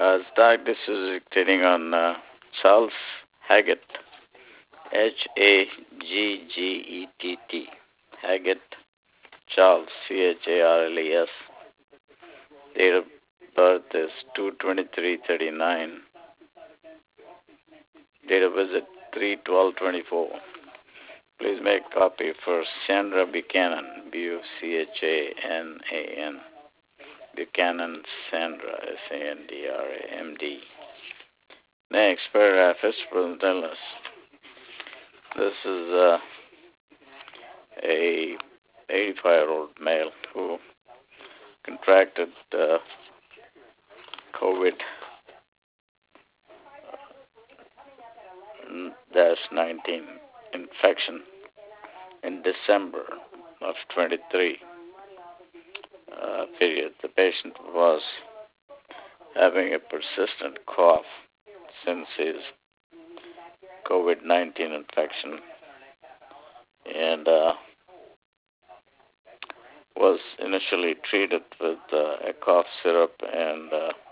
This is dictating on Charles Haggett, Haggett, Haggett, Charles, Charles. Date of birth is 2/23/39. Date of visit 3/12/24. Please make copy for Sandra Buchanan, Buchanan, Buchanan Sandra, Sandra, MD. Next paragraph is from Dallas. This is a 85-year-old male who contracted COVID-19 infection in December of 23 period. The patient was having a persistent cough since his COVID-19 infection and was initially treated with a cough syrup and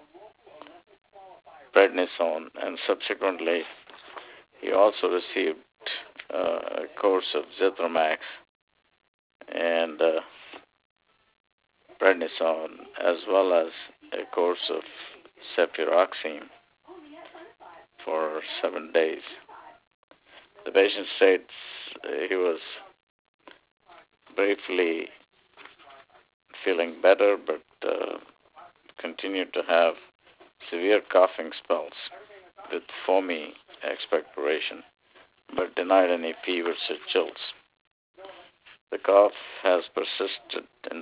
prednisone, and subsequently he also received a course of Zithromax and prednisone, as well as a course of cefuroxime for 7 days. The patient states he was briefly feeling better, but continued to have severe coughing spells with foamy expectoration, but denied any fevers or chills. The cough has persisted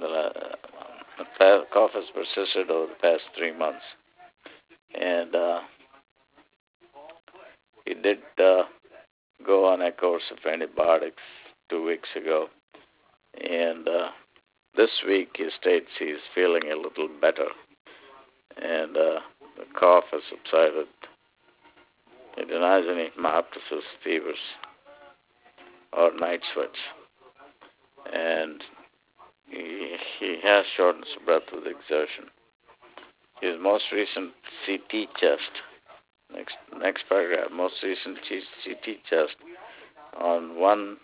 over the past 3 months, and he did go on a course of antibiotics 2 weeks ago, and this week he states he's feeling a little better, and the cough has subsided. He denies any myoptosis, fevers, or night sweats, and he has shortness of breath with exertion. His most recent CT chest, next paragraph, most recent CT chest on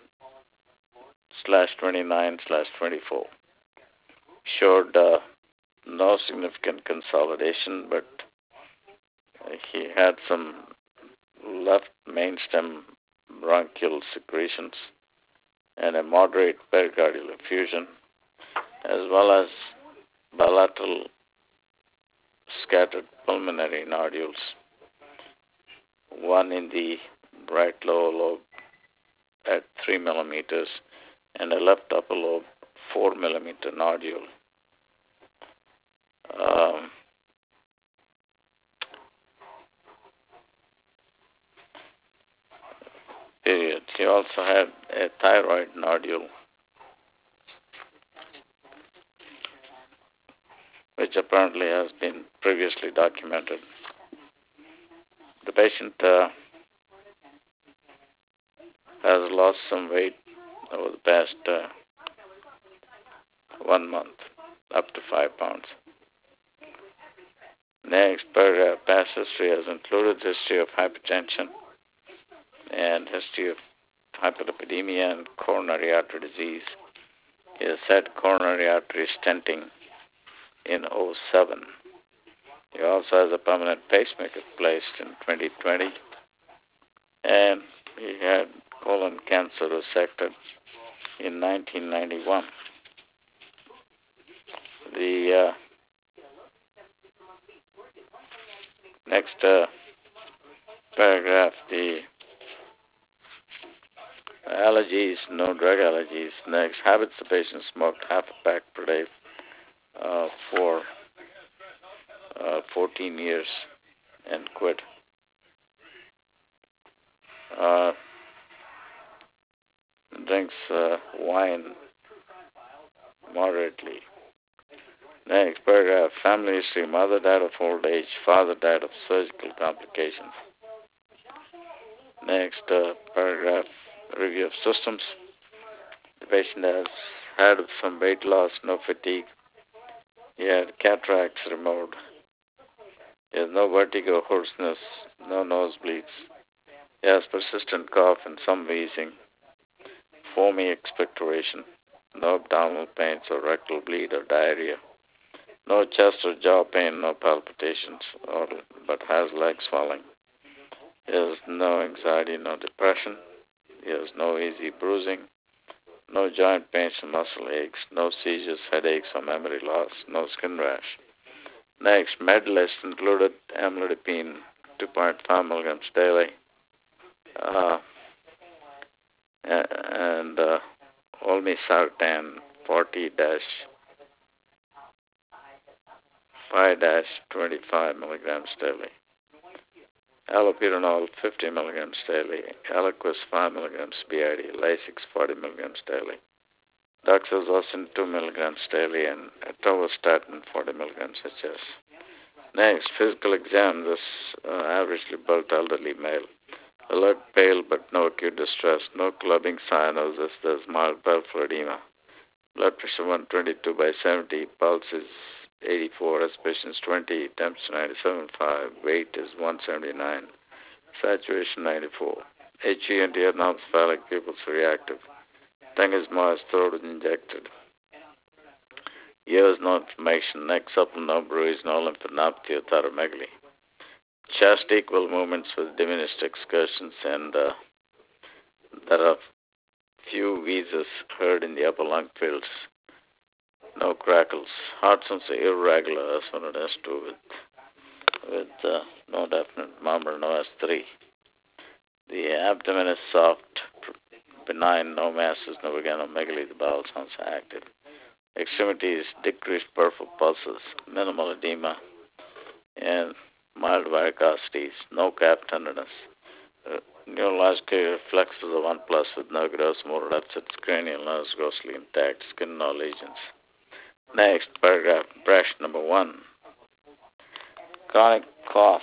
1/29/24 showed no significant consolidation, but he had some left mainstem bronchial secretions and a moderate pericardial effusion, as well as bilateral scattered pulmonary nodules, one in the right lower lobe at 3 millimeters and a left upper lobe 4 millimeter nodule. Period. He also had a thyroid nodule, which apparently has been previously documented. The patient has lost some weight over the past 1 month, up to 5 pounds. Next paragraph, past history has included history of hypertension and history of hyperlipidemia and coronary artery disease. He has had coronary artery stenting in 2007. He also has a permanent pacemaker placed in 2020, and he had colon cancer resected in 1991. The next paragraph, the allergies, no drug allergies. Next, habits, the patient smoked half a pack per day for 14 years and quit. Drinks wine moderately. Next paragraph, family history. Mother died of old age. Father died of surgical complications. Next paragraph, review of systems. The patient has had some weight loss, no fatigue. He had cataracts removed. He has no vertigo, hoarseness, no nosebleeds. He has persistent cough and some wheezing, foamy expectoration, no abdominal pains or rectal bleed or diarrhea, no chest or jaw pain, no palpitations, but has leg swelling. He has no anxiety, no depression. He has no easy bruising, no joint pains and muscle aches, no seizures, headaches, or memory loss, no skin rash. Next, med list included amlodipine 2.5 milligrams daily, and olmesartan 40-5-25 milligrams daily. Allopurinol 50 milligrams daily, Eliquis 5 milligrams BID, Lasix 40 milligrams daily, doxazosin 2 milligrams daily, and atorvastatin 40 milligrams HS. Next, physical exam. This averagely built elderly male. Alert, pale, but no acute distress, no clubbing cyanosis. There's mild peripheral edema. Blood pressure 122/70, pulse is 84, respiration is 20, temperature 97.5, weight is 179, saturation 94. HE and non-cephalic pupils reactive. Tongue is moist, throat is injected. Ears no inflammation, neck supple, no bruise, no lymphadenopathy or thyromegaly. Chest equal movements with diminished excursions, and there are few wheezes heard in the upper lung fields. No crackles. Heart sounds irregular, as one has to with no definite murmur, no S3. The abdomen is soft, benign, no masses, no organomegaly. The bowel sounds active. Extremities decreased peripheral pulses, minimal edema, and mild varicosities, no calf tenderness. Neurological reflexes of 1+ with no gross motor upsets, cranial nerves grossly intact, skin no lesions. Next, paragraph, impression number 1. Chronic cough.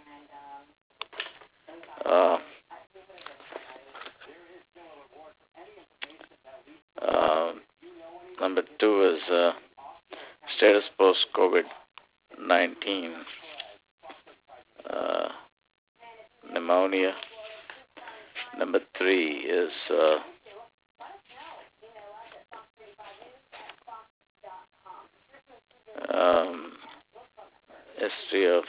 Number 2 is status post-COVID-19. Pneumonia. Number 3 is history of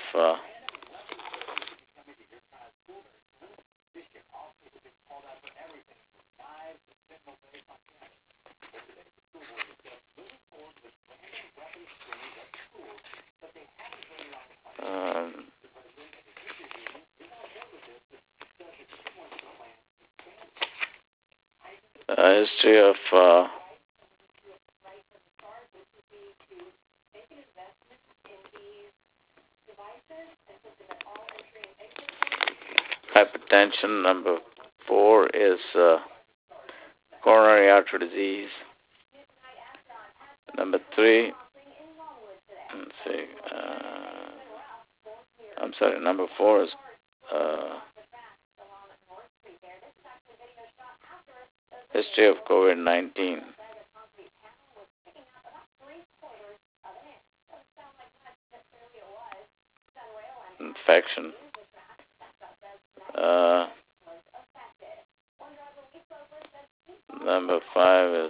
hypertension. Number 4 is coronary artery disease. Number 3, let's see, number 4 is history of COVID-19. Infection. Number 5 is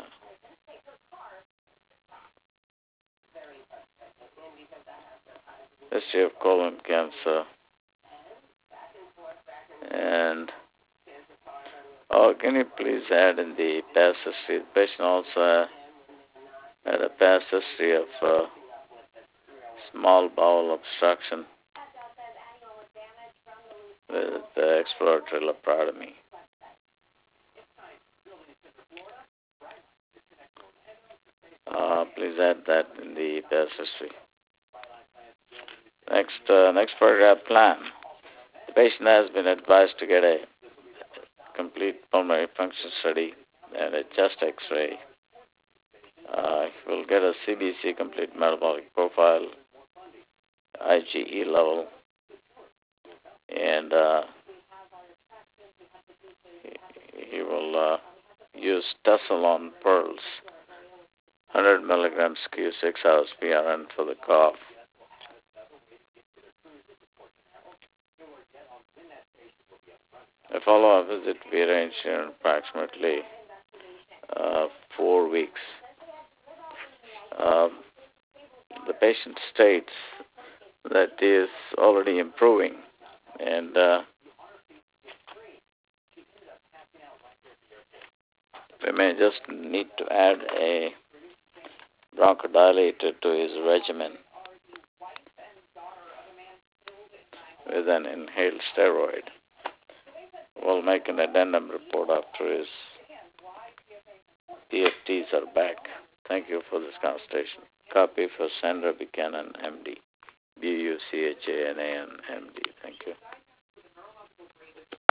history of colon cancer. And can you please add in the past history? The patient also had a past history of small bowel obstruction with exploratory laparotomy. Please add that in the past history. Next paragraph, plan. The patient has been advised to get a complete pulmonary function study and a chest X-ray. He will get a CBC, complete metabolic profile, IgE level, and he will use Tessalon pearls, 100 milligrams Q6 hours PRN for the cough. A follow-up visit we arranged in approximately 4 weeks. Um, the patient states that is already improving, and we may just need to add a bronchodilator to his regimen with an inhaled steroid. We'll make an addendum report after his EFTs are back. Thank you for this consultation. Copy for Sandra Buchanan, MD. Buchanan, MD. Thank you.